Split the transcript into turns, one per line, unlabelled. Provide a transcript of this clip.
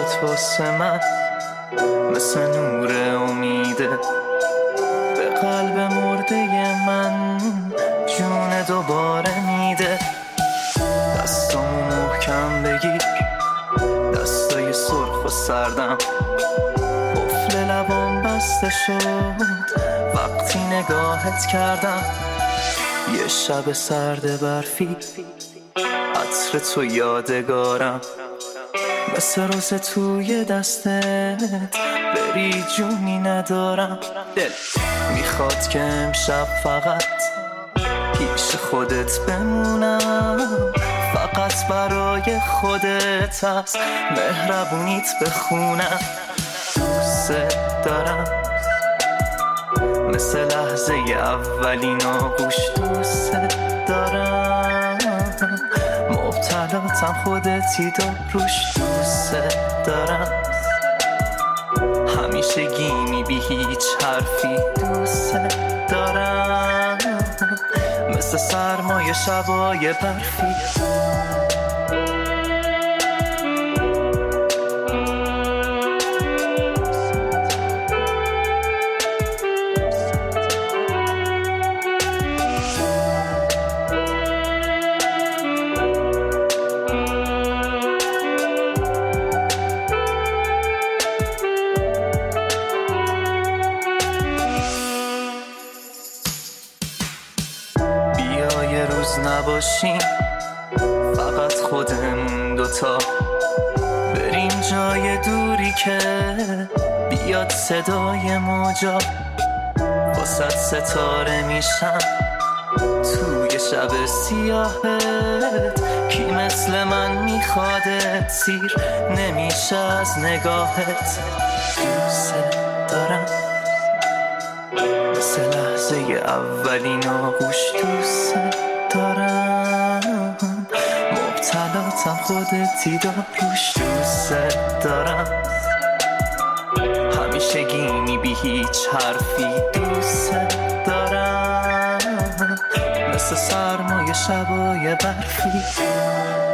چشات واسه من مثل نور امیده، به قلب مرده من جون دوباره میده. دستامو محکم بگیر، دستای سرخ و سردم، قفل لبام بسته شد وقتی نگاهت کردم. یه شب سرد برفی، عطر تو یادگارم، مثل روز توی دستت بری جونی ندارم. دل میخواد که امشب فقط پیش خودت بمونم، فقط برای خودت از مهربونیت بخونم. دوست دارم مثل لحظه اولین آغوش، دوست دارم مبتلاتم خودتی داروش، دوست دارم همیشه گیمی بی هیچ حرفی، دوست دارم مثل سرمای شبای برفی. نباشیم فقط خودمون دوتا، بریم جای دوری که بیاد صدای موجا، واسه ستاره میشم توی شب سیاهت. کی مثل من میخوادت، سیر نمیشه از نگاهت. دوست دارم مثل لحظه اولین آغوش، دوست دارم مبتلاتم خودتی داروش، دوست دارم همیشه گیمی بی هیچ حرفی، دوست دارم مثل سرمای شبای برفی.